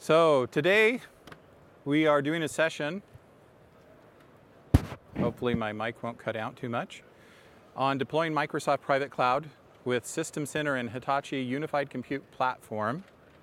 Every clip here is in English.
So today we are doing a session, hopefully my mic won't cut out too much, on deploying Microsoft Private Cloud with System Center and Hitachi Unified Compute Platform.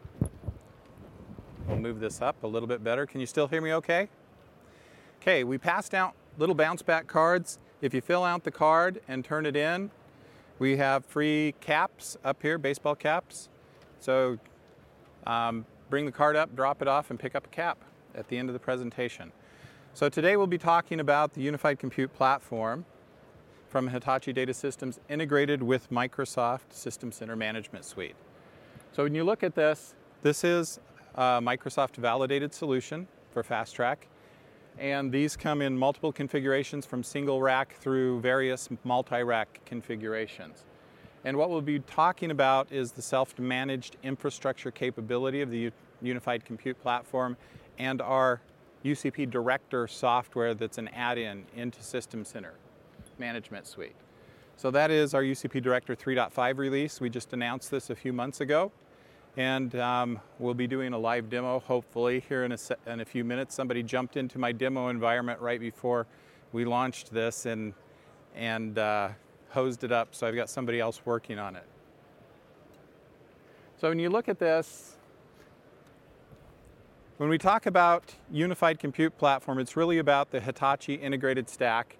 We'll move this up a little bit better. Can you still hear me okay? Okay, we passed out little bounce back cards. If you fill out the card and turn it in, we have free caps up here, baseball caps. So bring the card up, drop it off, and pick up a cap at the end of the presentation. So today we'll be talking about the Unified Compute Platform from Hitachi Data Systems integrated with Microsoft System Center Management Suite. So when you look at this, this is a Microsoft validated solution for Fast Track. And these come in multiple configurations from single rack through various multi-rack configurations. And what we'll be talking about is the self-managed infrastructure capability of the Unified Compute Platform and our UCP Director software that's an add-in into System Center Management Suite. So that is our UCP Director 3.5 release. We just announced this a few months ago. And we'll be doing a live demo, hopefully, here in a few minutes. Somebody jumped into my demo environment right before we launched this and hosed it up, so I've got somebody else working on it. So when you look at this, when we talk about Unified Compute Platform, it's really about the Hitachi integrated stack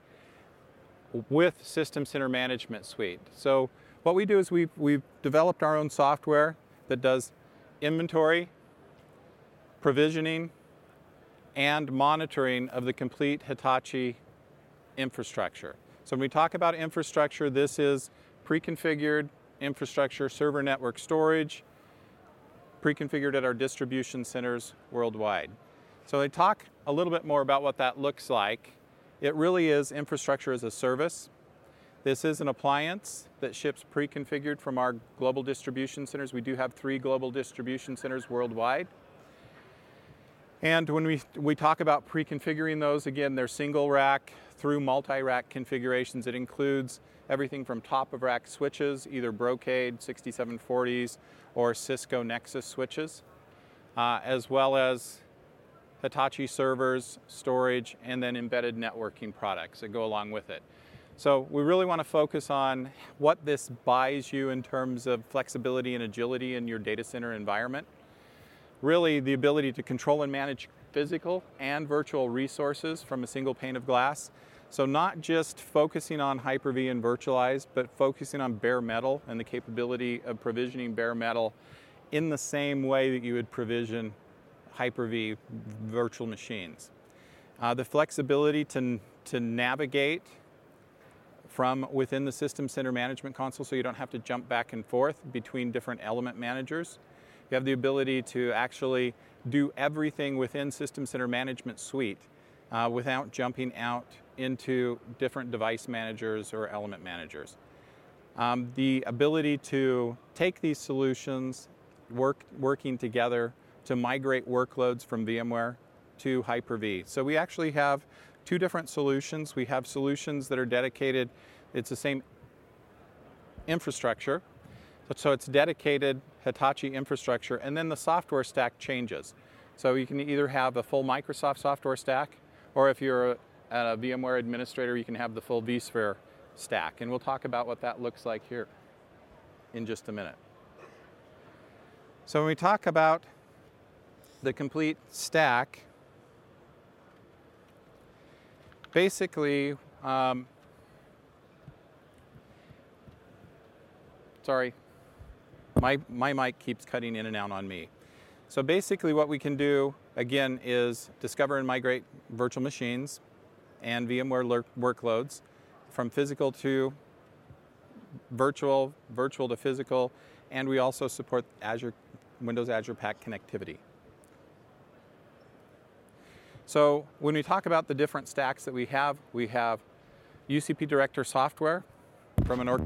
with System Center Management Suite. So what we do is we've developed our own software that does inventory, provisioning, and monitoring of the complete Hitachi infrastructure. So when we talk about infrastructure, this is pre-configured infrastructure, server network storage, pre-configured at our distribution centers worldwide. So they talk a little bit more about what that looks like. It really is infrastructure as a service. This is an appliance that ships pre-configured from our global distribution centers. We do have 3 global distribution centers worldwide. And when we talk about pre-configuring those, again, they're single rack through multi-rack configurations. It includes everything from top-of-rack switches, either Brocade 6740s or Cisco Nexus switches, as well as Hitachi servers, storage, and then embedded networking products that go along with it. So we really want to focus on what this buys you in terms of flexibility and agility in your data center environment. Really, the ability to control and manage physical and virtual resources from a single pane of glass. So not just focusing on Hyper-V and virtualized, but focusing on bare metal and the capability of provisioning bare metal in the same way that you would provision Hyper-V virtual machines. The flexibility to navigate from within the System Center Management Console, so you don't have to jump back and forth between different element managers. You have the ability to actually do everything within System Center Management Suite without jumping out into different device managers or element managers. The ability to take these solutions, working together to migrate workloads from VMware to Hyper-V. So we actually have 2 different solutions. We have solutions that are dedicated, it's the same infrastructure, so it's dedicated Hitachi infrastructure, and then the software stack changes. So you can either have a full Microsoft software stack, or if you're a VMware administrator, you can have the full vSphere stack. And we'll talk about what that looks like here in just a minute. So when we talk about the complete stack, basically, sorry, my mic keeps cutting in and out on me. So basically what we can do, again, is discover and migrate virtual machines and VMware workloads from physical to virtual to physical, and we also support Windows Azure Pack connectivity. So when we talk about the different stacks that we have UCP Director software from an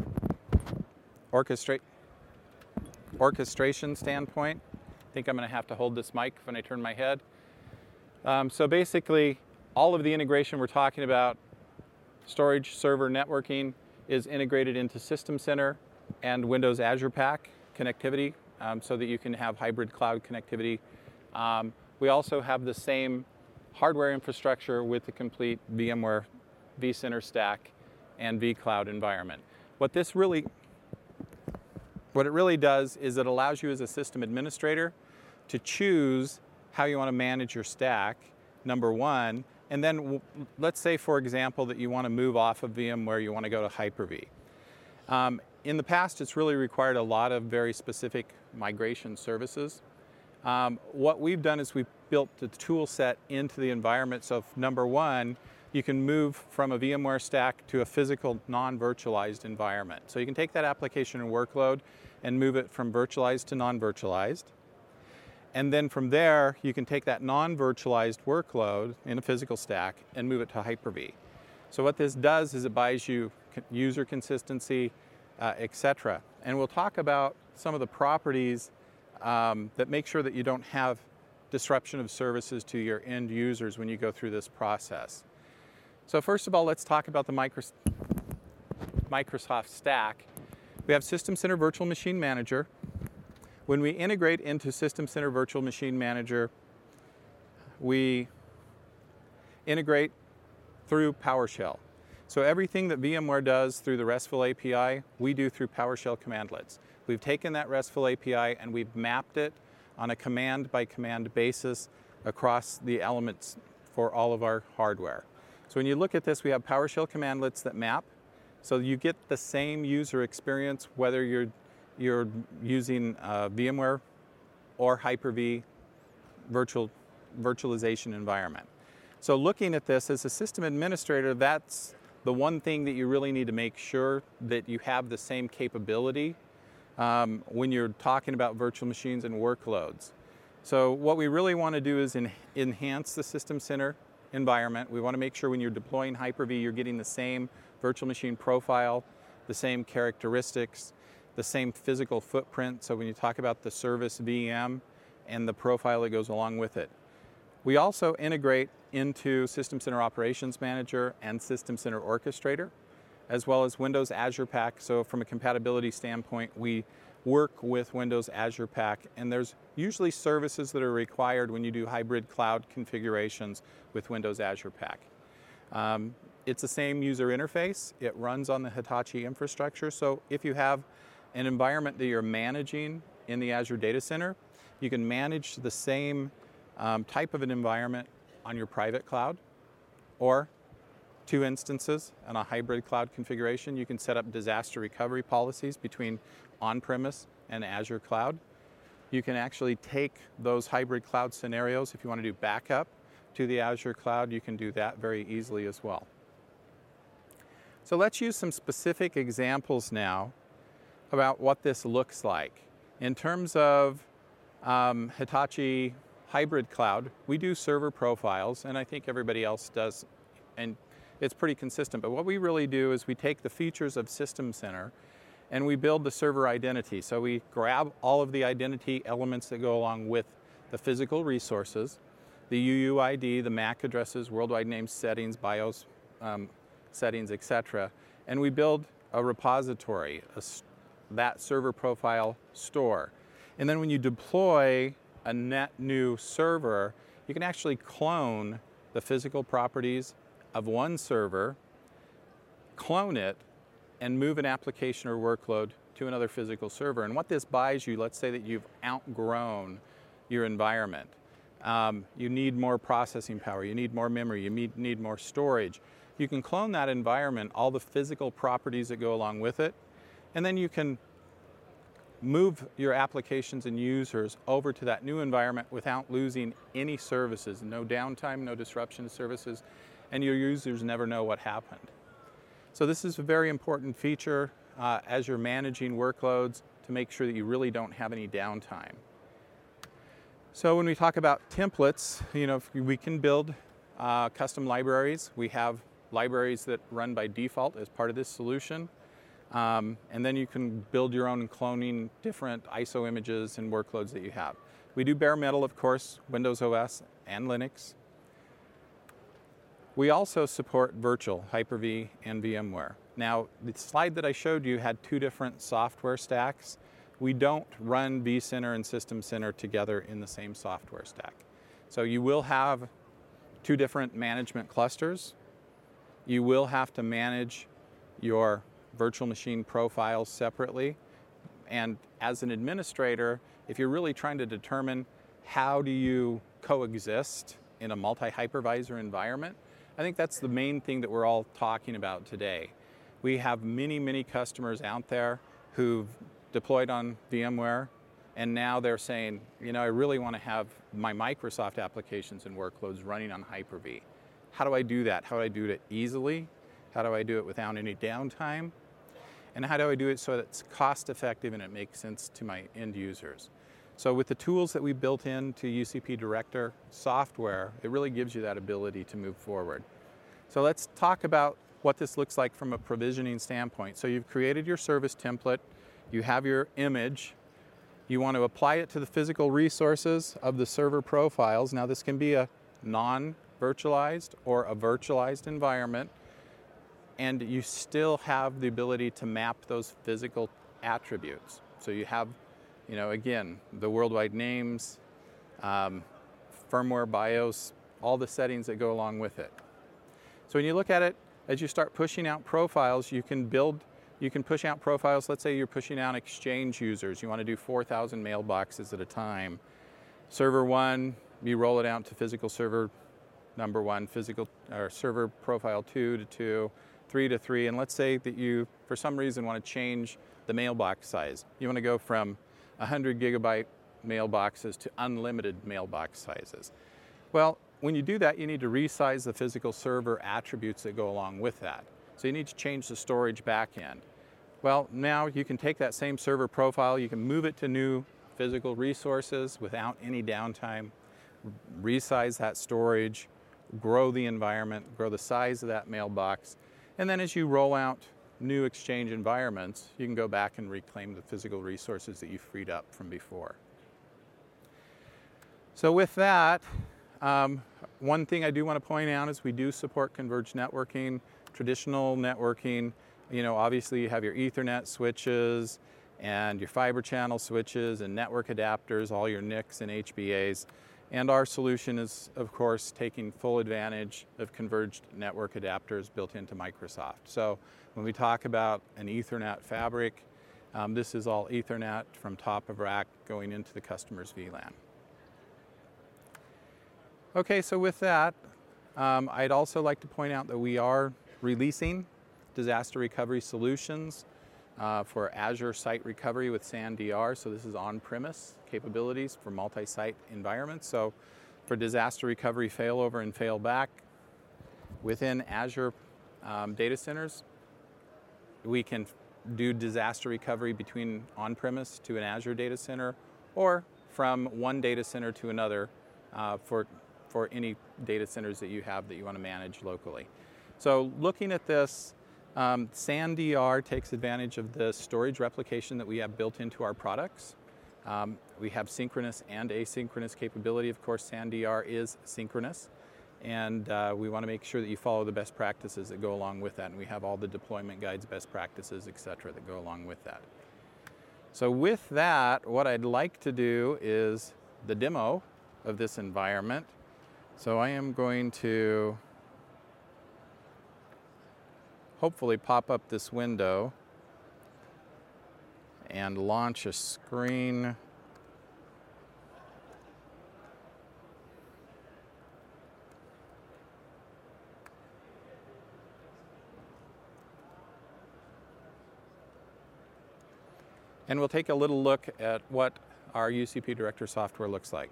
orchestration standpoint. I think I'm going to have to hold this mic when I turn my head. So basically, all of the integration we're talking about, storage, server, networking, is integrated into System Center and Windows Azure Pack connectivity so that you can have hybrid cloud connectivity We also have the same hardware infrastructure with the complete VMware vCenter stack and vCloud environment. What it really does is it allows you as a system administrator to choose how you want to manage your stack, number one, and then let's say, for example, that you want to move off of VMware, you want to go to Hyper-V. In the past, it's really required a lot of very specific migration services. What we've done is we've built the tool set into the environment. So number one, you can move from a VMware stack to a physical non-virtualized environment. So you can take that application and workload and move it from virtualized to non-virtualized. And then from there, you can take that non-virtualized workload in a physical stack and move it to Hyper-V. So what this does is it buys you user consistency, etc. And we'll talk about some of the properties that make sure that you don't have disruption of services to your end users when you go through this process. So first of all, let's talk about the Microsoft stack. We have System Center Virtual Machine Manager. When we integrate into System Center Virtual Machine Manager, we integrate through PowerShell. So everything that VMware does through the RESTful API, we do through PowerShell commandlets. We've taken that RESTful API and we've mapped it on a command-by-command basis across the elements for all of our hardware. So when you look at this, we have PowerShell commandlets that map. So you get the same user experience whether you're using VMware or Hyper-V virtualization environment. So looking at this as a system administrator, that's the one thing that you really need to make sure that you have the same capability when you're talking about virtual machines and workloads. So what we really want to do is enhance the System Center environment. We want to make sure when you're deploying Hyper-V, you're getting the same virtual machine profile, the same characteristics, the same physical footprint. So when you talk about the service VM and the profile that goes along with it. We also integrate into System Center Operations Manager and System Center Orchestrator, as well as Windows Azure Pack. So from a compatibility standpoint, we work with Windows Azure Pack, and there's usually services that are required when you do hybrid cloud configurations with Windows Azure Pack. It's the same user interface. It runs on the Hitachi infrastructure. So if you have an environment that you're managing in the Azure Data Center, you can manage the same type of an environment on your private cloud or 2 instances on a hybrid cloud configuration. You can set up disaster recovery policies between on-premise and Azure cloud. You can actually take those hybrid cloud scenarios. If you want to do backup to the Azure cloud, you can do that very easily as well. So let's use some specific examples now about what this looks like. In terms of Hitachi hybrid cloud, we do server profiles, and I think everybody else does, and it's pretty consistent. But what we really do is we take the features of System Center and we build the server identity. So we grab all of the identity elements that go along with the physical resources, the UUID, the MAC addresses, worldwide names, settings, BIOS settings, etc. And we build a repository, that server profile store. And then when you deploy a net new server, you can actually clone the physical properties of one server, clone it, and move an application or workload to another physical server. And what this buys you, let's say that you've outgrown your environment. You need more processing power, you need more memory, you need more storage. You can clone that environment, all the physical properties that go along with it, and then you can move your applications and users over to that new environment without losing any services, no downtime, no disruption of services, and your users never know what happened. So this is a very important feature as you're managing workloads to make sure that you really don't have any downtime. So when we talk about templates, we can build custom libraries. We have libraries that run by default as part of this solution. And then you can build your own cloning different ISO images and workloads that you have. We do bare metal, of course, Windows OS and Linux. We also support virtual, Hyper-V and VMware. Now, the slide that I showed you had 2 different software stacks. we don't run vCenter and System Center together in the same software stack. So you will have two different management clusters. You will have to manage your virtual machine profiles separately. And as an administrator, if you're really trying to determine how do you coexist in a multi-hypervisor environment, I think that's the main thing that we're all talking about today. We have many, many customers out there who've deployed on VMware, and now they're saying, you know, I really want to have my Microsoft applications and workloads running on Hyper-V. How do I do that? How do I do it easily? How do I do it without any downtime? And how do I do it so that it's cost effective and it makes sense to my end users? So with the tools that we built into UCP Director software, it really gives you that ability to move forward. So let's talk about what this looks like from a provisioning standpoint. So you've created your service template, you have your image, you want to apply it to the physical resources of the server profiles. Now this can be a non-virtualized or a virtualized environment, and you still have the ability to map those physical attributes. So you have, you know, again, the worldwide names, firmware, BIOS, all the settings that go along with it. So when you look at it, as you start pushing out profiles, you can push out profiles. Let's say you're pushing out Exchange users. You want to do 4,000 mailboxes at a time. Server 1, you roll it out to physical server number 1, physical or server profile 2 to 2, 3 to 3, and let's say that you, for some reason, want to change the mailbox size. You want to go from 100 gigabyte mailboxes to unlimited mailbox sizes. Well, when you do that, you need to resize the physical server attributes that go along with that. So you need to change the storage backend. Well, now you can take that same server profile, you can move it to new physical resources without any downtime, resize that storage, grow the environment, grow the size of that mailbox, and then as you roll out new Exchange environments, you can go back and reclaim the physical resources that you freed up from before. So with that, one thing I do want to point out is we do support converged networking, traditional networking. You know, obviously you have your Ethernet switches and your fiber channel switches and network adapters, all your NICs and HBAs. And our solution is, of course, taking full advantage of converged network adapters built into Microsoft. So when we talk about an Ethernet fabric, this is all Ethernet from top of rack going into the customer's VLAN. Okay, so with that, I'd also like to point out that we are releasing disaster recovery solutions for Azure Site Recovery with SANDR. So this is on-premise capabilities for multi-site environments. So for disaster recovery failover and failback within Azure data centers, we can do disaster recovery between on-premise to an Azure data center or from one data center to another for any data centers that you have that you want to manage locally. So looking at this, SANDR takes advantage of the storage replication that we have built into our products. We have synchronous and asynchronous capability. Of course, SANDR is synchronous, and we want to make sure that you follow the best practices that go along with that, and we have all the deployment guides, best practices, etc. that go along with that. So with that, what I'd like to do is the demo of this environment. So I am going to hopefully pop up this window and launch a screen. And we'll take a little look at what our UCP Director software looks like.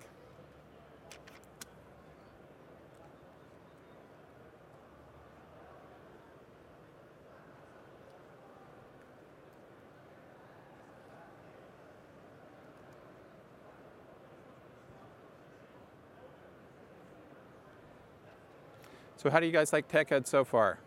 So how do you guys like Tech Ed so far?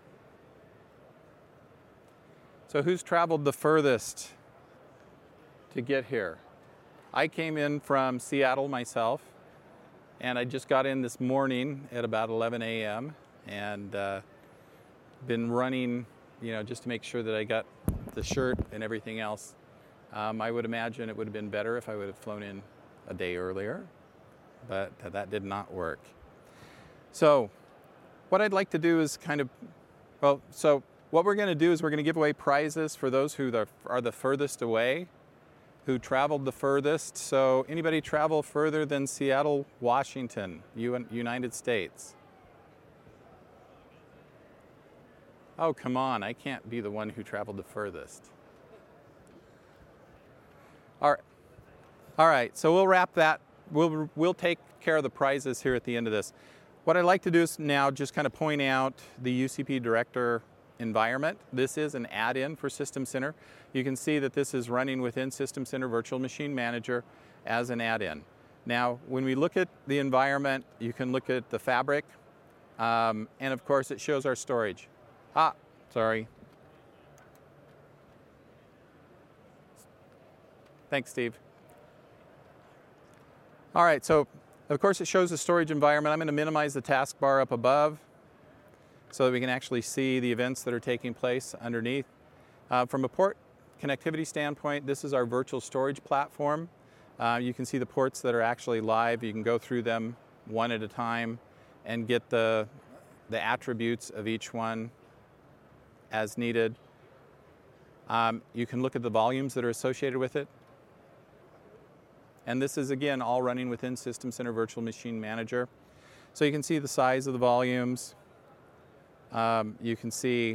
So who's traveled the furthest to get here? I came in from Seattle myself, and I just got in this morning at about 11 a.m. and been running, you know, just to make sure that I got the shirt and everything else I would imagine it would have been better if I would have flown in a day earlier, but that did not work. So what I'd like to do is what we're going to do is we're going to give away prizes for those who are the furthest away, who traveled the furthest. So anybody travel further than Seattle, Washington, United States? Oh, come on, I can't be the one who traveled the furthest. All right, so we'll wrap that. We'll take care of the prizes here at the end of this. What I'd like to do is now just kind of point out the UCP Director environment. This is an add-in for System Center. You can see that this is running within System Center Virtual Machine Manager as an add-in. Now, when we look at the environment, you can look at the fabric, and of course it shows our storage. Sorry. Thanks, Steve. All right, so of course it shows the storage environment. I'm going to minimize the taskbar up above so that we can actually see the events that are taking place underneath. From a port connectivity standpoint, this is our virtual storage platform. You can see the ports that are actually live. You can go through them one at a time and get the attributes of each one as needed. You can look at the volumes that are associated with it. And this is, again, all running within System Center Virtual Machine Manager. So you can see the size of the volumes. You can see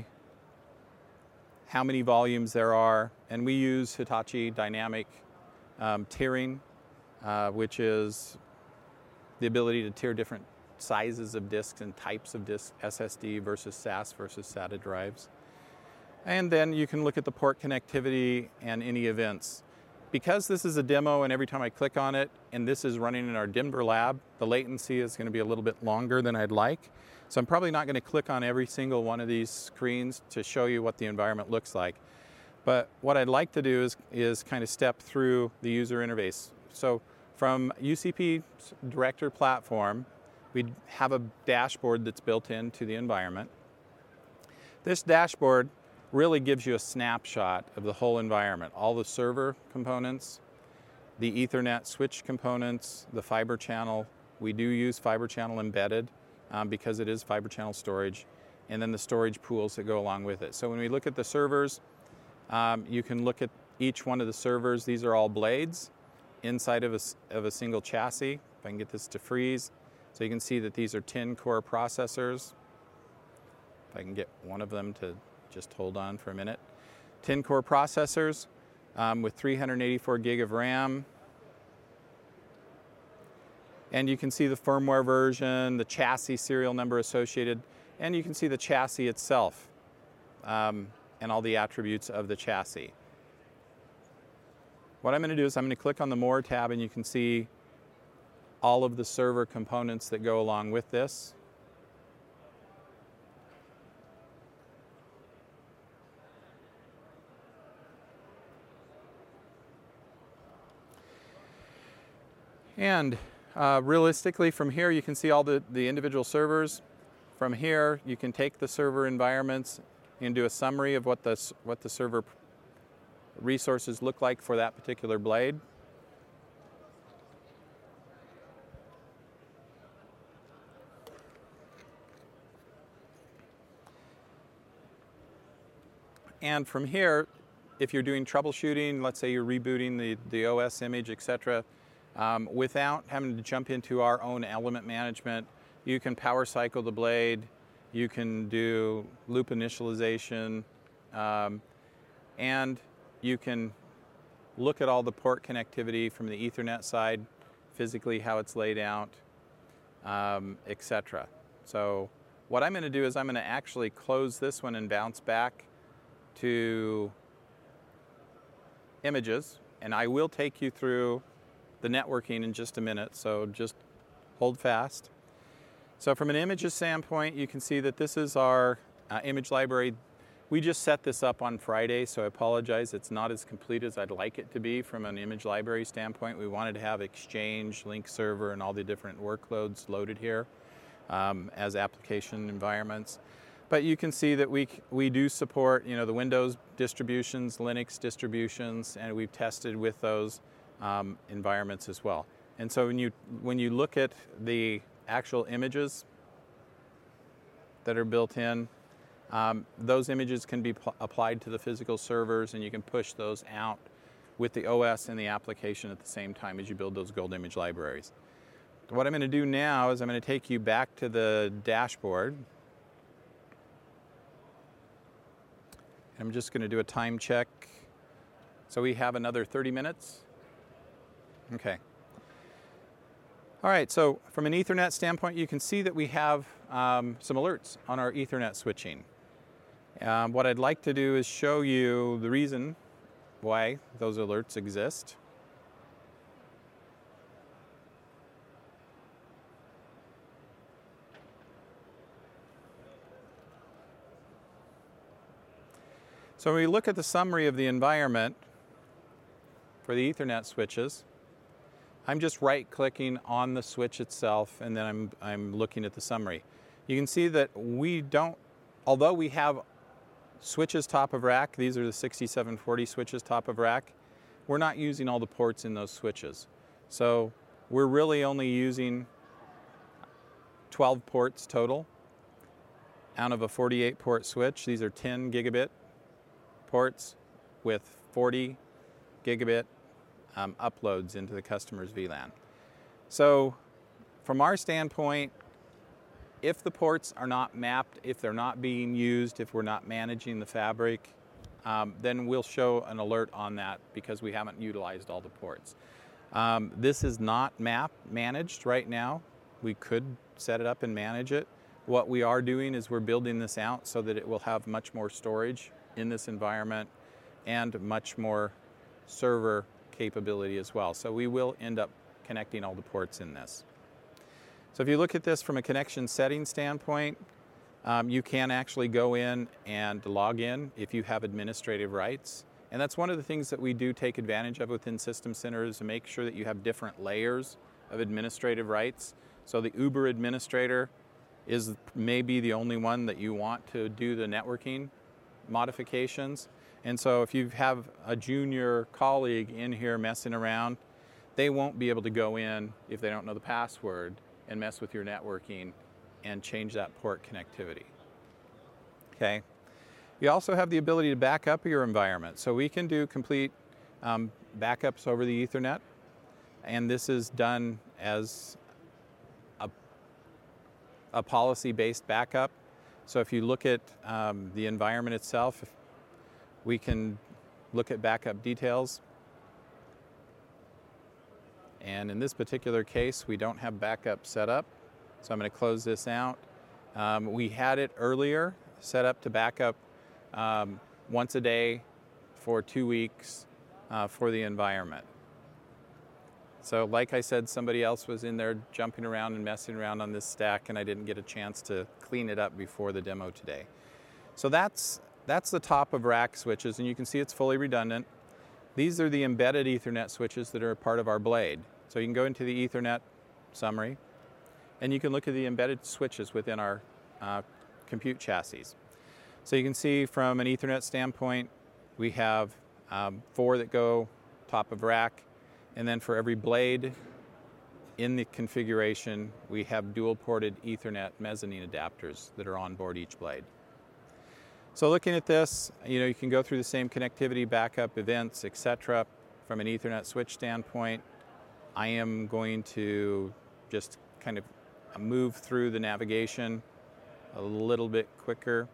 how many volumes there are. And we use Hitachi Dynamic Tiering, which is the ability to tier different sizes of disks and types of disks, SSD versus SAS versus SATA drives. And then you can look at the port connectivity and any events. Because this is a demo and every time I click on it, and this is running in our Denver lab, the latency is going to be a little bit longer than I'd like. So I'm probably not going to click on every single one of these screens to show you what the environment looks like. But what I'd like to do is kind of step through the user interface. So from UCP Director platform, we have a dashboard that's built into the environment. This dashboard really gives you a snapshot of the whole environment, all the server components, the Ethernet switch components, the fiber channel. We do use fiber channel embedded because it is fiber channel storage, and then the storage pools that go along with it. So when we look at the servers, you can look at each one of the servers. These are all blades inside of a single chassis. If I can get this to freeze. So you can see that these are 10-core processors. If I can get one of them to just hold on for a minute. 10-core processors with 384 gig of RAM. And you can see the firmware version, the chassis serial number associated, and you can see the chassis itself and all the attributes of the chassis. What I'm going to do is I'm going to click on the More tab, and you can see all of the server components that go along with this. And realistically, from here you can see all the individual servers. From here you can take the server environments and do a summary of what the server resources look like for that particular blade. And from here, if you're doing troubleshooting, let's say you're rebooting the OS image, etc., without having to jump into our own element management, you can power cycle the blade, you can do loop initialization, and you can look at all the port connectivity from the Ethernet side, physically how it's laid out, etc. So what I'm going to do is I'm going to actually close this one and bounce back to images, and I will take you through the networking in just a minute, so just hold fast. So from an images standpoint, you can see that this is our image library. We just set this up on Friday, so I apologize. It's not as complete as I'd like it to be from an image library standpoint. We wanted to have Exchange, Link Server, and all the different workloads loaded here as application environments. But you can see that we do support, the Windows distributions, Linux distributions, and we've tested with those environments as well. And so when you look at the actual images that are built in, those images can be applied to the physical servers, and you can push those out with the OS and the application at the same time as you build those Gold Image libraries. What I'm going to do now is I'm going to take you back to the dashboard. I'm just going to do a time check. So we have another 30 minutes. Okay. All right, so from an Ethernet standpoint, you can see that we have some alerts on our Ethernet switching. What I'd like to do is show you the reason why those alerts exist. So when we look at the summary of the environment for the Ethernet switches, I'm just right-clicking on the switch itself, and then I'm looking at the summary. You can see that although we have switches top of rack, these are the 6740 switches top of rack, we're not using all the ports in those switches. So we're really only using 12 ports total out of a 48 port switch. These are 10 gigabit ports with 40 gigabit uploads into the customer's VLAN. So from our standpoint, if the ports are not mapped, if they're not being used, if we're not managing the fabric, then we'll show an alert on that because we haven't utilized all the ports. This is not managed right now. We could set it up and manage it. What we are doing is we're building this out so that it will have much more storage in this environment and much more server capability as well. So we will end up connecting all the ports in this. So if you look at this from a connection setting standpoint, you can actually go in and log in if you have administrative rights. And that's one of the things that we do take advantage of within System Center, is to make sure that you have different layers of administrative rights. So the Uber administrator is maybe the only one that you want to do the networking modifications. And so if you have a junior colleague in here messing around, they won't be able to go in if they don't know the password and mess with your networking and change that port connectivity. Okay. You also have the ability to back up your environment. So we can do complete backups over the Ethernet, and this is done as a policy-based backup. So if you look at the environment itself, we can look at backup details. And in this particular case, we don't have backup set up. So I'm going to close this out. We had it earlier set up to backup once a day for 2 weeks for the environment. So like I said, somebody else was in there jumping around and messing around on this stack, and I didn't get a chance to clean it up before the demo today. So that's the top of rack switches, and you can see it's fully redundant. These are the embedded Ethernet switches that are a part of our blade. So you can go into the Ethernet summary, and you can look at the embedded switches within our compute chassis. So you can see from an Ethernet standpoint, we have 4 that go top of rack, and then for every blade in the configuration, we have dual-ported Ethernet mezzanine adapters that are on board each blade. So looking at this, you can go through the same connectivity, backup, events, etc. From an Ethernet switch standpoint, I am going to just kind of move through the navigation a little bit quicker.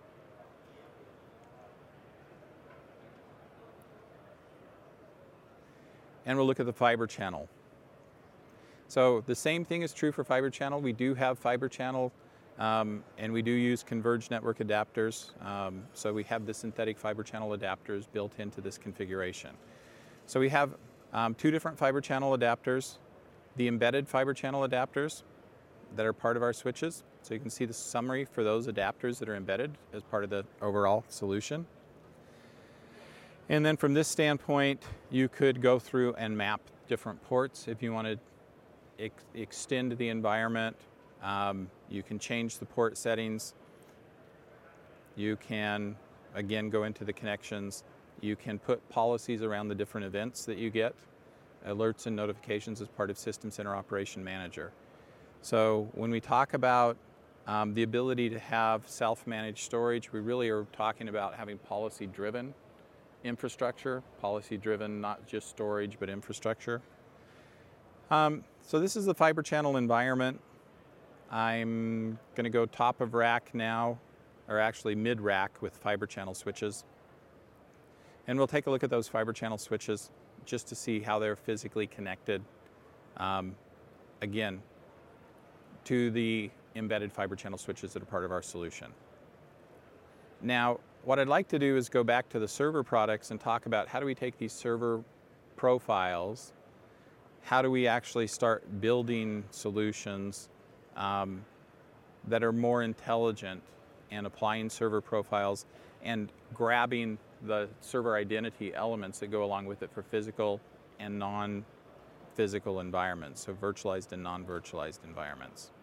And we'll look at the fiber channel. So the same thing is true for fiber channel. We do have fiber channel, and we do use converged network adapters. So we have the synthetic fiber channel adapters built into this configuration. So we have 2 different fiber channel adapters, the embedded fiber channel adapters that are part of our switches. So you can see the summary for those adapters that are embedded as part of the overall solution. And then from this standpoint, you could go through and map different ports if you want to extend the environment. You can change the port settings. You can, again, go into the connections. You can put policies around the different events that you get, alerts and notifications as part of System Center Operation Manager. So when we talk about the ability to have self-managed storage, we really are talking about having policy-driven infrastructure, policy-driven, not just storage, but infrastructure. So this is the Fibre Channel environment. I'm going to go top of rack now, or actually mid-rack with Fibre Channel switches. And we'll take a look at those Fibre Channel switches just to see how they're physically connected, again, to the embedded Fibre Channel switches that are part of our solution. Now, what I'd like to do is go back to the server products and talk about how do we take these server profiles, how do we actually start building solutions that are more intelligent and applying server profiles and grabbing the server identity elements that go along with it for physical and non-physical environments, so virtualized and non-virtualized environments.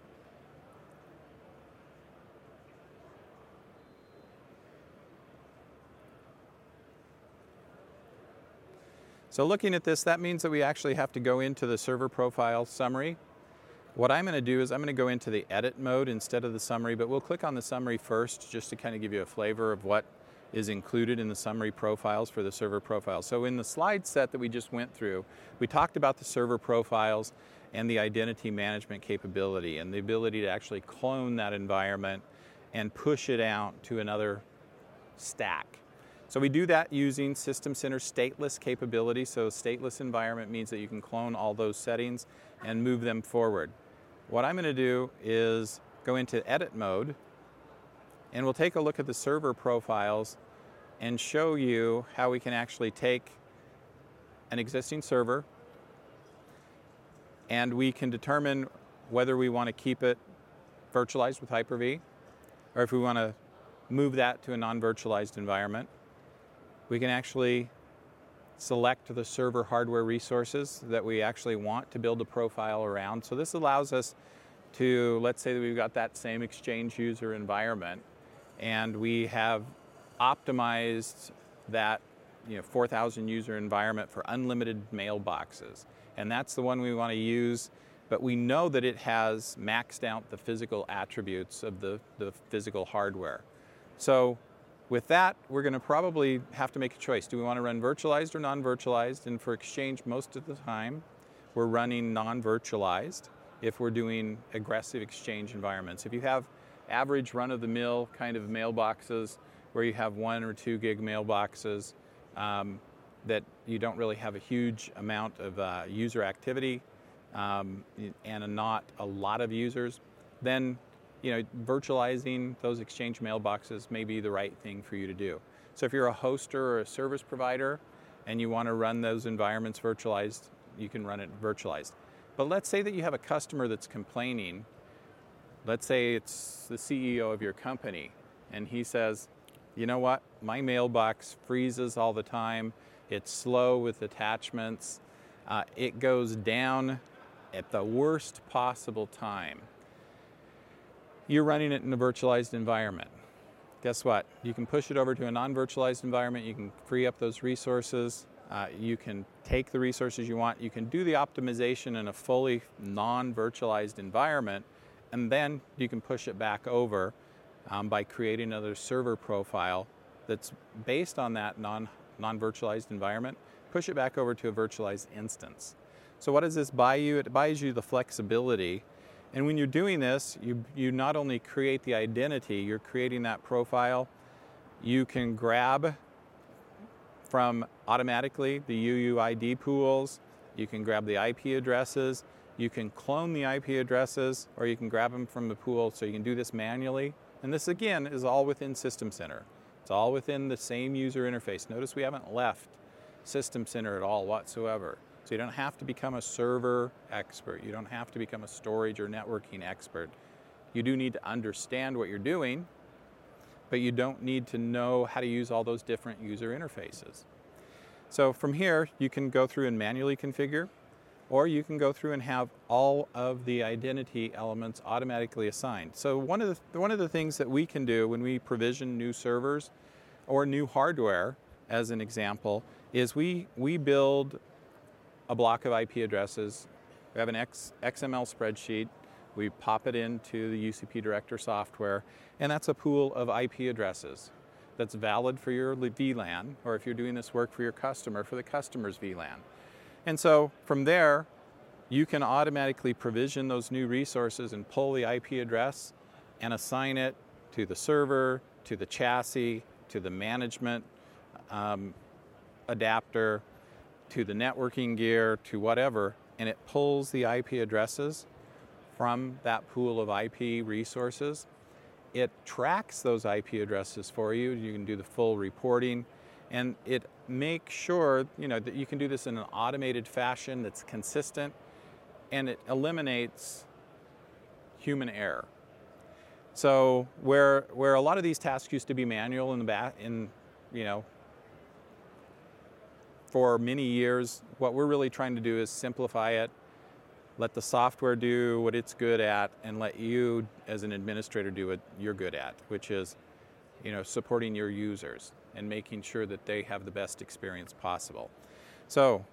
So looking at this, that means that we actually have to go into the server profile summary. What I'm going to do is I'm going to go into the edit mode instead of the summary, but we'll click on the summary first just to kind of give you a flavor of what is included in the summary profiles for the server profiles. So in the slide set that we just went through, we talked about the server profiles and the identity management capability and the ability to actually clone that environment and push it out to another stack. So we do that using System Center stateless capability. So stateless environment means that you can clone all those settings and move them forward. What I'm going to do is go into edit mode, and we'll take a look at the server profiles and show you how we can actually take an existing server and we can determine whether we want to keep it virtualized with Hyper-V or if we want to move that to a non-virtualized environment. We can actually select the server hardware resources that we actually want to build a profile around. So this allows us to, let's say that we've got that same Exchange user environment and we have optimized that 4,000 user environment for unlimited mailboxes. And that's the one we want to use, but we know that it has maxed out the physical attributes of the physical hardware. So with that, we're going to probably have to make a choice. Do we want to run virtualized or non-virtualized? And for Exchange, most of the time, we're running non-virtualized if we're doing aggressive Exchange environments. If you have average run-of-the-mill kind of mailboxes where you have 1 or 2 gig mailboxes that you don't really have a huge amount of user activity and not a lot of users, then virtualizing those Exchange mailboxes may be the right thing for you to do. So if you're a hoster or a service provider and you want to run those environments virtualized, you can run it virtualized. But let's say that you have a customer that's complaining. Let's say it's the CEO of your company, and he says, you know what, my mailbox freezes all the time. It's slow with attachments. It goes down at the worst possible time. You're running it in a virtualized environment. Guess what? You can push it over to a non-virtualized environment. You can free up those resources. You can take the resources you want. You can do the optimization in a fully non-virtualized environment, and then you can push it back over by creating another server profile that's based on that non-virtualized environment. Push it back over to a virtualized instance. So what does this buy you? It buys you the flexibility. And when you're doing this, you not only create the identity, you're creating that profile. You can grab from automatically the UUID pools. You can grab the IP addresses. You can clone the IP addresses, or you can grab them from the pool. So you can do this manually. And this, again, is all within System Center. It's all within the same user interface. Notice we haven't left System Center at all whatsoever. So you don't have to become a server expert. You don't have to become a storage or networking expert. You do need to understand what you're doing, but you don't need to know how to use all those different user interfaces. So from here, you can go through and manually configure, or you can go through and have all of the identity elements automatically assigned. So one of the things that we can do when we provision new servers or new hardware, as an example, is we build a block of IP addresses. We have an XML spreadsheet. We pop it into the UCP Director software, and that's a pool of IP addresses that's valid for your VLAN, or if you're doing this work for your customer, for the customer's VLAN. And so from there, you can automatically provision those new resources and pull the IP address and assign it to the server, to the chassis, to the management adapter, to the networking gear, to whatever, and it pulls the IP addresses from that pool of IP resources. It tracks those IP addresses for you. You can do the full reporting, and it makes sure that you can do this in an automated fashion that's consistent, and it eliminates human error. So where a lot of these tasks used to be manual for many years, what we're really trying to do is simplify it, let the software do what it's good at, and let you as an administrator do what you're good at, which is supporting your users and making sure that they have the best experience possible. So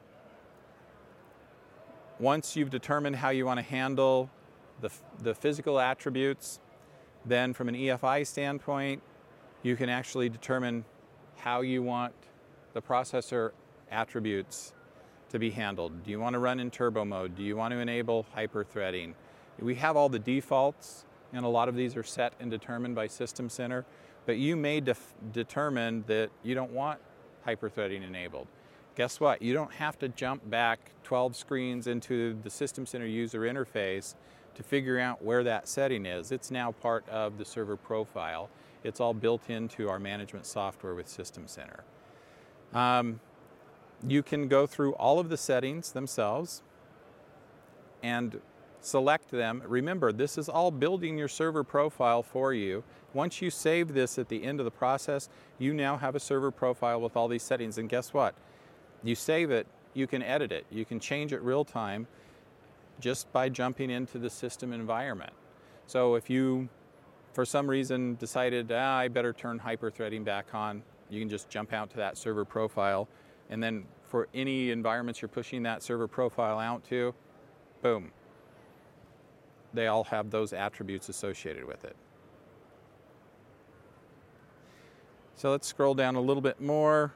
once you've determined how you want to handle the physical attributes, then from an EFI standpoint, you can actually determine how you want the processor attributes to be handled. Do you want to run in turbo mode? Do you want to enable hyper-threading? We have all the defaults, and a lot of these are set and determined by System Center, but you may determine that you don't want hyper-threading enabled. Guess what? You don't have to jump back 12 screens into the System Center user interface to figure out where that setting is. It's now part of the server profile. It's all built into our management software with System Center. You can go through all of the settings themselves and select them. Remember, this is all building your server profile for you. Once you save this at the end of the process, you now have a server profile with all these settings. And guess what? You save it, you can edit it. You can change it real time just by jumping into the system environment. So if you, for some reason, decided, I better turn hyper-threading back on, you can just jump out to that server profile. And then for any environments you're pushing that server profile out to, boom, they all have those attributes associated with it. So let's scroll down a little bit more.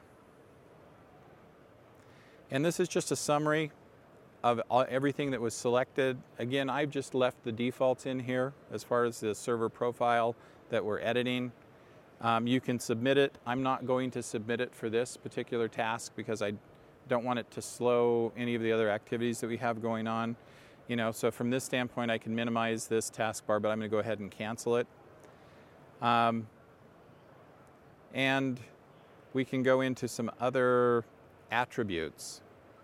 And this is just a summary of everything that was selected. Again, I've just left the defaults in here as far as the server profile that we're editing. You can submit it. I'm not going to submit it for this particular task because I don't want it to slow any of the other activities that we have going on. So from this standpoint, I can minimize this taskbar, but I'm going to go ahead and cancel it. And we can go into some other attributes.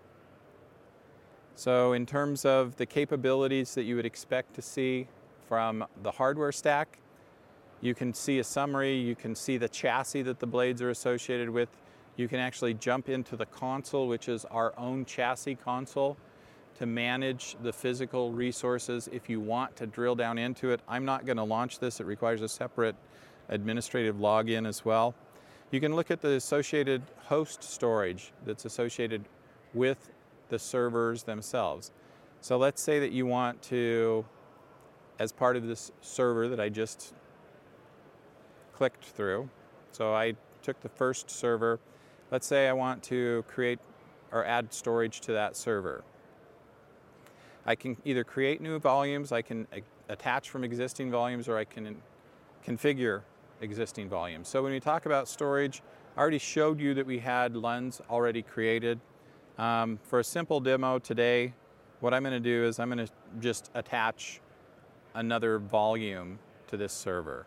So in terms of the capabilities that you would expect to see from the hardware stack, you can see a summary, you can see the chassis that the blades are associated with. You can actually jump into the console, which is our own chassis console, to manage the physical resources if you want to drill down into it. I'm not going to launch this. It requires a separate administrative login as well. You can look at the associated host storage that's associated with the servers themselves. So let's say that you want to, as part of this server that I just clicked through, so I took the first server. Let's say I want to create or add storage to that server. I can either create new volumes, I can attach from existing volumes, or I can configure existing volumes. So when we talk about storage, I already showed you that we had LUNs already created. For a simple demo today, what I'm going to do is I'm going to just attach another volume to this server.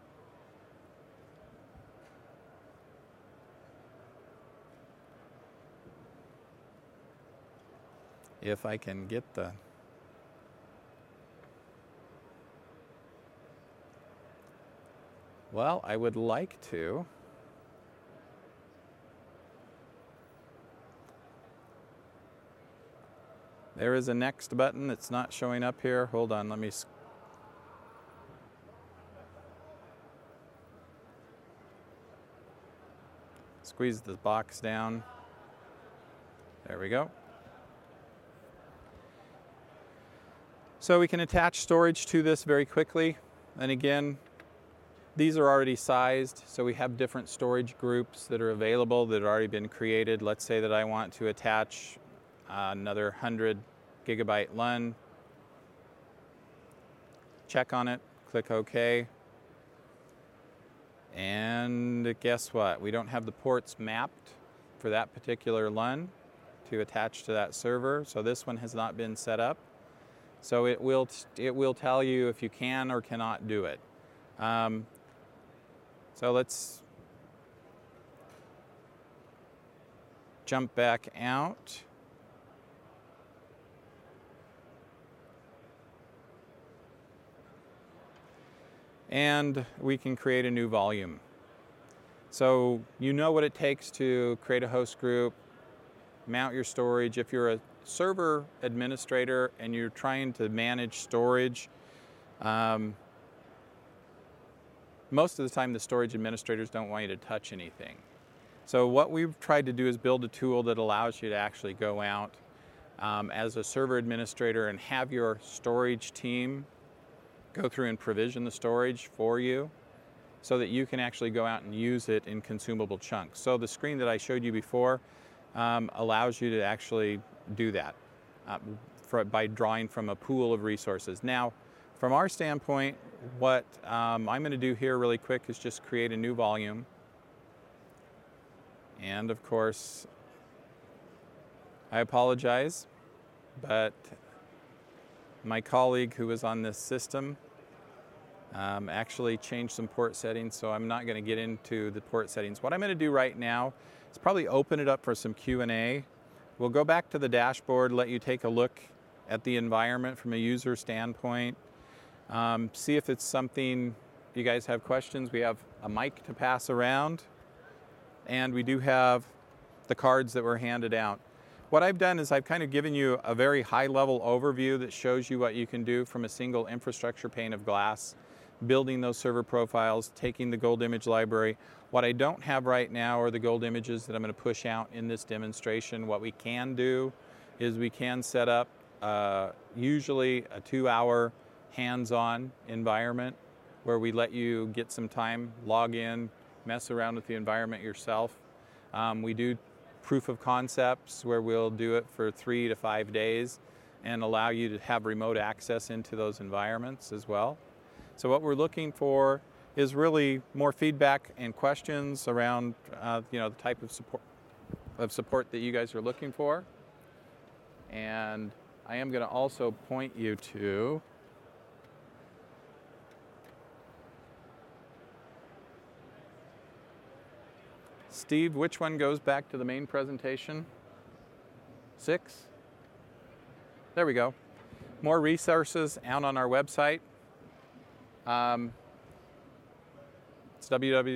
If I can get the... Well, I would like to. There is a next button that's not showing up here. Hold on, let me squeeze the box down. There we go. So we can attach storage to this very quickly. And again, these are already sized, so we have different storage groups that are available that have already been created. Let's say that I want to attach another 100 gigabyte LUN. Check on it, click OK. And guess what? We don't have the ports mapped for that particular LUN to attach to that server, so this one has not been set up. So it will tell you if you can or cannot do it. So let's jump back out. And we can create a new volume. So you know what it takes to create a host group, mount your storage. If you're a server administrator and you're trying to manage storage, most of the time the storage administrators don't want you to touch anything. So what we've tried to do is build a tool that allows you to actually go out as a server administrator and have your storage team go through and provision the storage for you so that you can actually go out and use it in consumable chunks. So the screen that I showed you before allows you to actually do that by drawing from a pool of resources. Now, from our standpoint, what I'm going to do here really quick is just create a new volume. And of course, I apologize, but my colleague who was on this system actually changed some port settings, so I'm not going to get into the port settings. What I'm going to do right now is probably open it up for some Q&A. We'll go back to the dashboard, let you take a look at the environment from a user standpoint, see if it's something you guys have questions. We have a mic to pass around, and we do have the cards that were handed out. What I've done is I've kind of given you a very high-level overview that shows you what you can do from a single infrastructure pane of glass, building those server profiles, taking the gold image library. What I don't have right now are the gold images that I'm going to push out in this demonstration. What we can do is we can set up usually a 2-hour hands-on environment where we let you get some time, log in, mess around with the environment yourself. We do proof of concepts where we'll do it for 3 to 5 days and allow you to have remote access into those environments as well. So what we're looking for is really more feedback and questions around the type of support that you guys are looking for. And I am going to also point you to Steve, which one goes back to the main presentation? 6? There we go. More resources out on our website. It's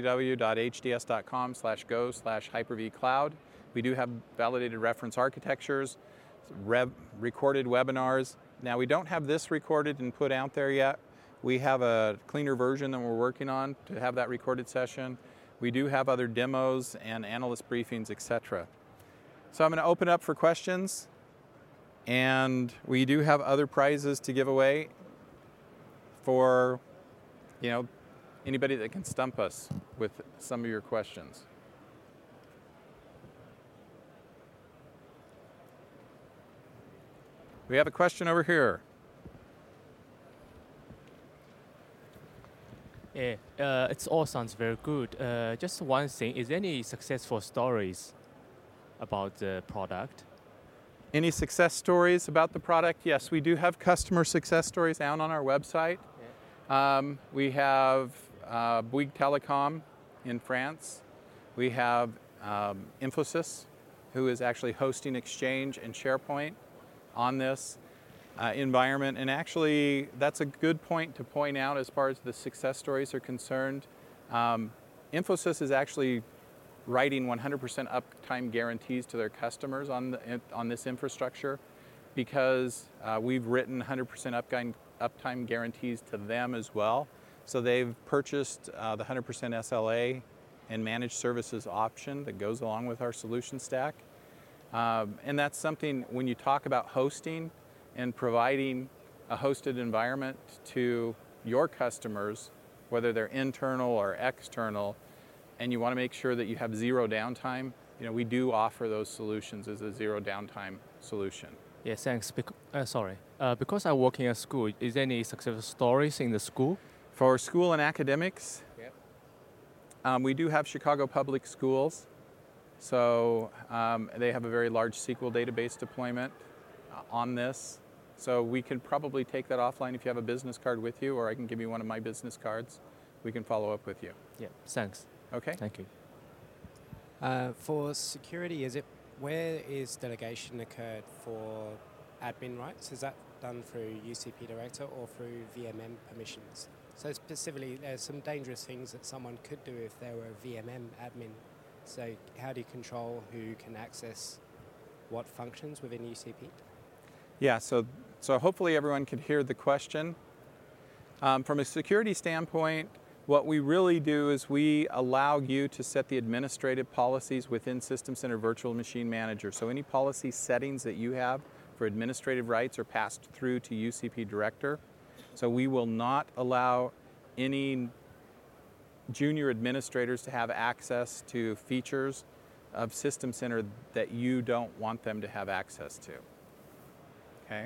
www.hds.com/go/Hyper-V Cloud. We do have validated reference architectures, recorded webinars. Now, we don't have this recorded and put out there yet. We have a cleaner version that we're working on to have that recorded session. We do have other demos and analyst briefings, etc. So I'm going to open up for questions, and we do have other prizes to give away for, anybody that can stump us with some of your questions. We have a question over here. Yeah, it all sounds very good. Just one thing, is there any successful stories about the product? Any success stories about the product? Yes, we do have customer success stories down on our website. Yeah. We have Bouygues Telecom in France. We have Infosys, who is actually hosting Exchange and SharePoint on this environment. And actually, that's a good point to point out as far as the success stories are concerned. Infosys is actually writing 100% uptime guarantees to their customers on this infrastructure. because we've written 100% uptime guarantees to them as well. So they've purchased the 100% SLA and managed services option that goes along with our solution stack. And that's something when you talk about hosting and providing a hosted environment to your customers, whether they're internal or external, and you want to make sure that you have zero downtime, we do offer those solutions as a zero downtime solution. Yeah, thanks. Because I work in a school, is there any success stories in the school? For school and academics, we do have Chicago Public Schools. So they have a very large SQL database deployment on this. So we could probably take that offline if you have a business card with you, or I can give you one of my business cards. We can follow up with you. Yeah, thanks. Okay. Thank you. For security, where is delegation occurred for admin rights? Is that done through UCP Director or through VMM permissions? So specifically, there's some dangerous things that someone could do if they were a VMM admin. So how do you control who can access what functions within UCP? Yeah, so hopefully everyone could hear the question. From a security standpoint, what we really do is we allow you to set the administrative policies within System Center Virtual Machine Manager. So any policy settings that you have for administrative rights are passed through to UCP Director. So we will not allow any junior administrators to have access to features of System Center that you don't want them to have access to. Okay?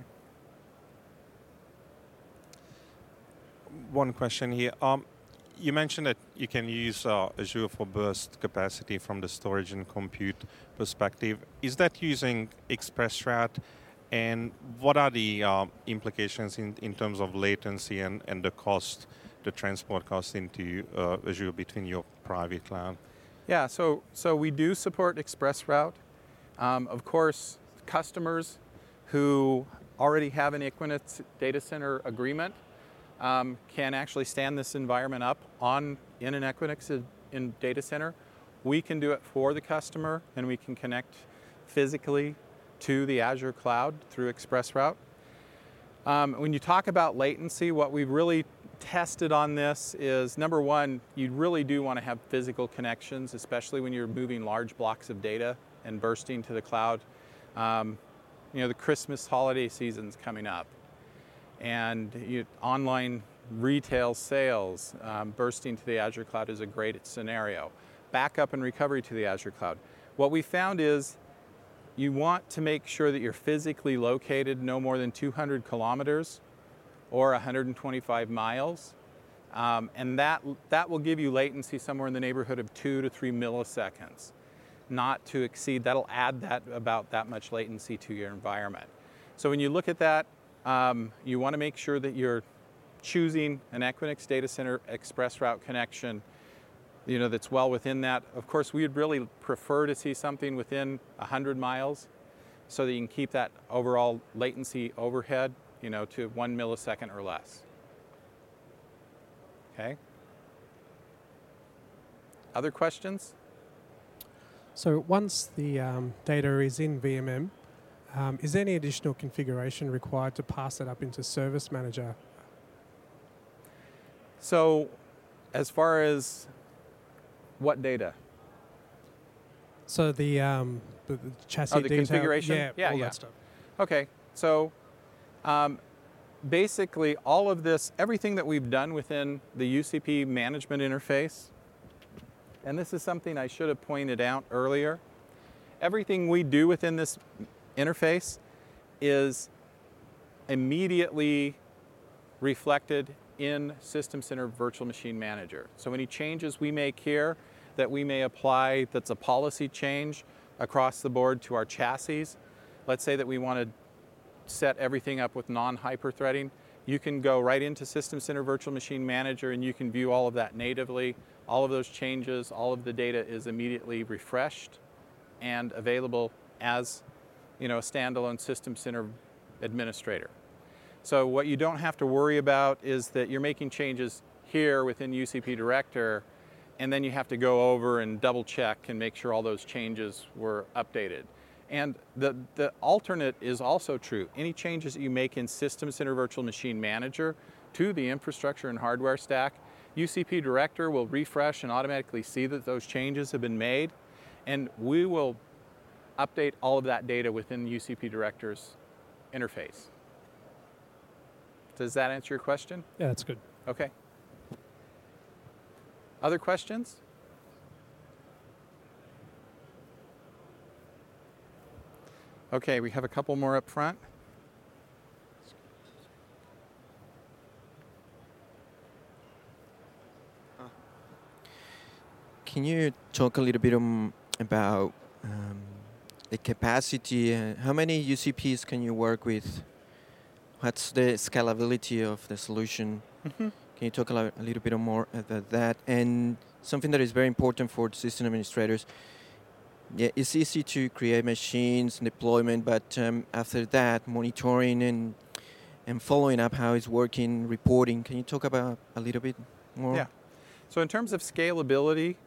One question here. You mentioned that you can use Azure for burst capacity from the storage and compute perspective. Is that using ExpressRoute? And what are the implications in terms of latency and the cost, the transport cost into Azure between your private cloud? Yeah, so we do support ExpressRoute. Of course, customers who already have an Equinix data center agreement can actually stand this environment up in an Equinix data center. We can do it for the customer, and we can connect physically to the Azure cloud through ExpressRoute. When you talk about latency, what we've really tested on this is, number one, you really do want to have physical connections, especially when you're moving large blocks of data and bursting to the cloud. The Christmas holiday season's coming up, and online retail sales bursting to the Azure cloud is a great scenario. Backup and recovery to the Azure cloud. What we found is you want to make sure that you're physically located no more than 200 kilometers or 125 miles, and that will give you latency somewhere in the neighborhood of 2 to 3 milliseconds, not to exceed. That'll add about that much latency to your environment. So when you look at that, you want to make sure that you're choosing an Equinix Data Center ExpressRoute connection that's well within that. Of course, we would really prefer to see something within 100 miles so that you can keep that overall latency overhead to 1 millisecond or less. Okay? Other questions? So once the data is in VMM, is there any additional configuration required to pass it up into Service Manager? So as far as what data? So the chassis the detail, configuration? yeah, all that stuff. Okay, so basically all of this, everything that we've done within the UCP management interface, and this is something I should have pointed out earlier, everything we do within this interface is immediately reflected in System Center Virtual Machine Manager. So any changes we make here that we may apply, that's a policy change across the board to our chassis, let's say that we want to set everything up with non-hyper-threading, you can go right into System Center Virtual Machine Manager and you can view all of that natively. All of those changes, all of the data is immediately refreshed and available as a standalone System Center administrator. So what you don't have to worry about is that you're making changes here within UCP Director, and then you have to go over and double check and make sure all those changes were updated. And the alternate is also true. Any changes that you make in System Center Virtual Machine Manager to the infrastructure and hardware stack, UCP Director will refresh and automatically see that those changes have been made, and we will update all of that data within the UCP Director's interface. Does that answer your question? Yeah, that's good. Okay. Other questions? Okay, we have a couple more up front. Can you talk a little bit about the capacity? How many UCPs can you work with? What's the scalability of the solution? Mm-hmm. Can you talk a little bit more about that? And something that is very important for system administrators. Yeah, it's easy to create machines and deployment, but after that, monitoring and following up how it's working, reporting. Can you talk about a little bit more? Yeah. So in terms of scalability,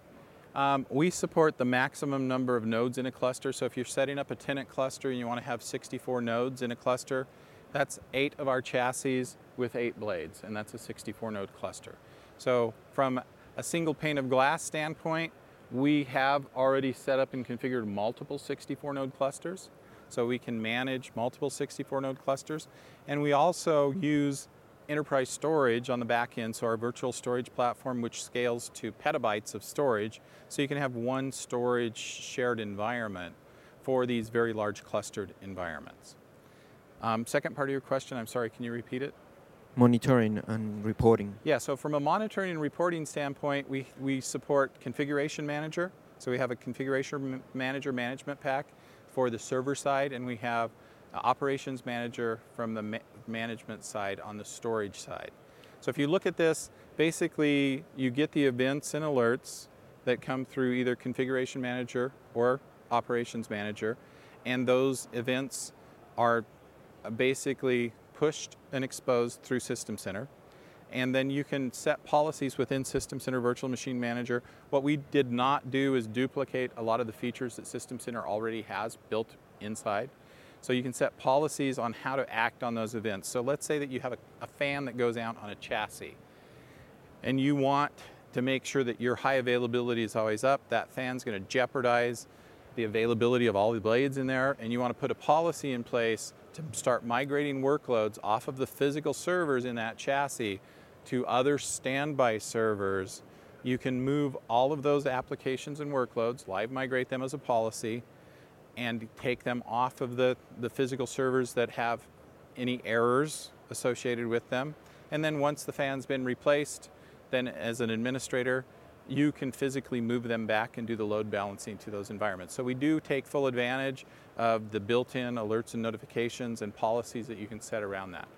we support the maximum number of nodes in a cluster. So if you're setting up a tenant cluster and you want to have 64 nodes in a cluster, that's 8 of our chassis with 8 blades, and that's a 64 node cluster. So from a single pane of glass standpoint, we have already set up and configured multiple 64 node clusters, so we can manage multiple 64 node clusters. And we also use enterprise storage on the back end, so our virtual storage platform, which scales to petabytes of storage, so you can have one storage shared environment for these very large clustered environments. Second part of your question, I'm sorry, can you repeat it? Monitoring and reporting. Yeah, so from a monitoring and reporting standpoint, we support Configuration Manager. So we have a Configuration Manager management pack for the server side, and we have Operations Manager from the management side on the storage side. So if you look at this, basically you get the events and alerts that come through either Configuration Manager or Operations Manager, and those events are basically pushed and exposed through System Center. And then you can set policies within System Center Virtual Machine Manager. What we did not do is duplicate a lot of the features that System Center already has built inside. So you can set policies on how to act on those events. So let's say that you have a fan that goes out on a chassis, and you want to make sure that your high availability is always up. That fan's going to jeopardize the availability of all the blades in there, and you want to put a policy in place to start migrating workloads off of the physical servers in that chassis to other standby servers. You can move all of those applications and workloads, live migrate them as a policy, and take them off of the physical servers that have any errors associated with them. And then once the fan's been replaced, then as an administrator, you can physically move them back and do the load balancing to those environments. So we do take full advantage of the built-in alerts and notifications and policies that you can set around that.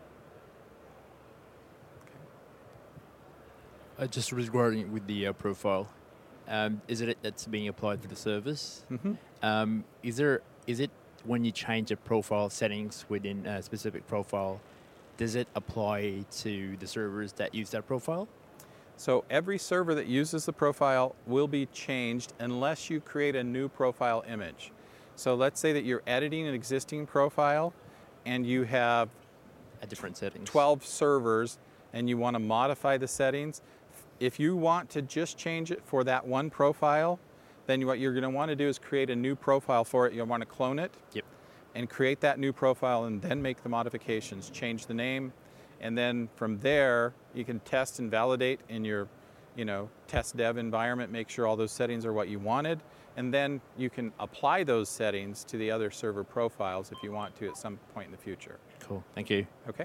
Just regarding with the profile, is it that's being applied to the servers? Mm-hmm. Is it when you change the profile settings within a specific profile, does it apply to the servers that use that profile? So every server that uses the profile will be changed unless you create a new profile image. So let's say that you're editing an existing profile and you have At different settings. 12 servers and you want to modify the settings. If you want to just change it for that one profile, then what you're going to want to do is create a new profile for it. You'll want to clone it. Yep. And create that new profile and then make the modifications, change the name, and then from there you can test and validate in your test dev environment, make sure all those settings are what you wanted, and then you can apply those settings to the other server profiles if you want to at some point in the future. Cool, thank you. Okay?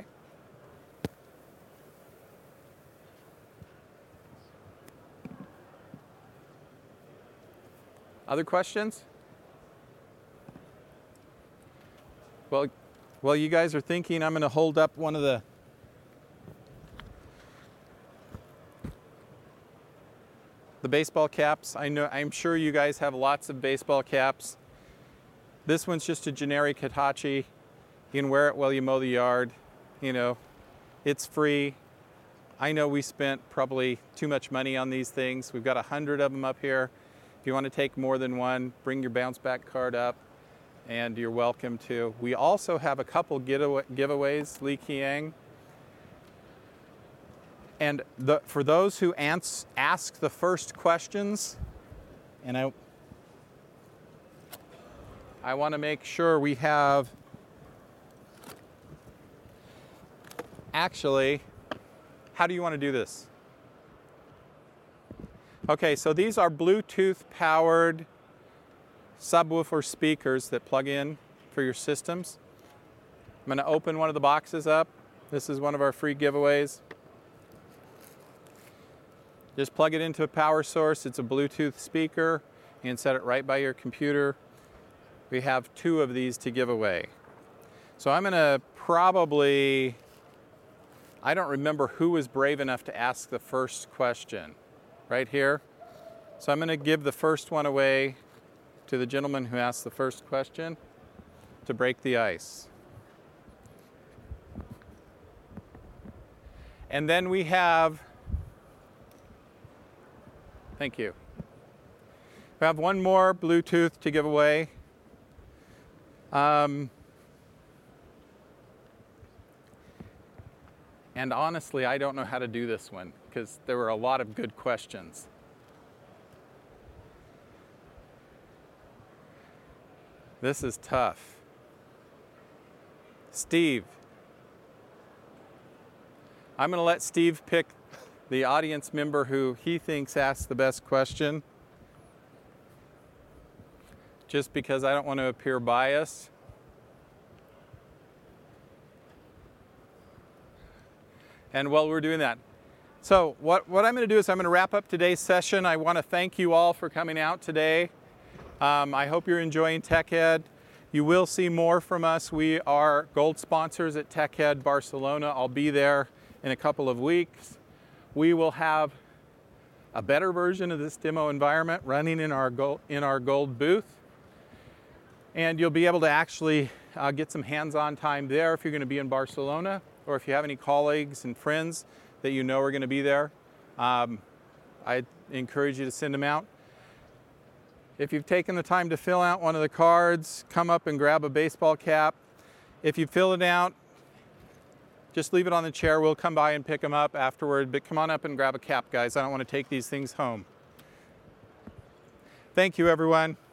Other questions? Well, you guys are thinking, I'm going to hold up one of the baseball caps. I'm sure you guys have lots of baseball caps. This one's just a generic Hitachi. You can wear it while you mow the yard. It's free. I know we spent probably too much money on these things. We've got 100 of them up here. If you want to take more than one, bring your bounce back card up. and you're welcome to. We also have a couple giveaways, Li Qiang. And for those who ask the first questions, and I want to make sure we have, actually, how do you want to do this? Okay, so these are Bluetooth powered subwoofer speakers that plug in for your systems. I'm going to open one of the boxes up. This is one of our free giveaways. Just plug it into a power source. It's a Bluetooth speaker. You can set it right by your computer. We have 2 of these to give away. So I'm going to probably, I don't remember who was brave enough to ask the first question. Right here. So I'm going to give the first one away to the gentleman who asked the first question to break the ice. And then we have, thank you. We have one more Bluetooth to give away. And honestly, I don't know how to do this one because there were a lot of good questions. This is tough. Steve. I'm going to let Steve pick the audience member who he thinks asked the best question, just because I don't want to appear biased. And while we're doing that, so what I'm going to do is I'm going to wrap up today's session. I want to thank you all for coming out today. I hope you're enjoying TechEd. You will see more from us. We are gold sponsors at TechEd Barcelona. I'll be there in a couple of weeks. We will have a better version of this demo environment running in our gold booth. And you'll be able to actually get some hands-on time there if you're going to be in Barcelona, or if you have any colleagues and friends that you know are going to be there. I encourage you to send them out. If you've taken the time to fill out one of the cards, come up and grab a baseball cap. If you fill it out, just leave it on the chair. We'll come by and pick them up afterward, but come on up and grab a cap, guys. I don't want to take these things home. Thank you, everyone.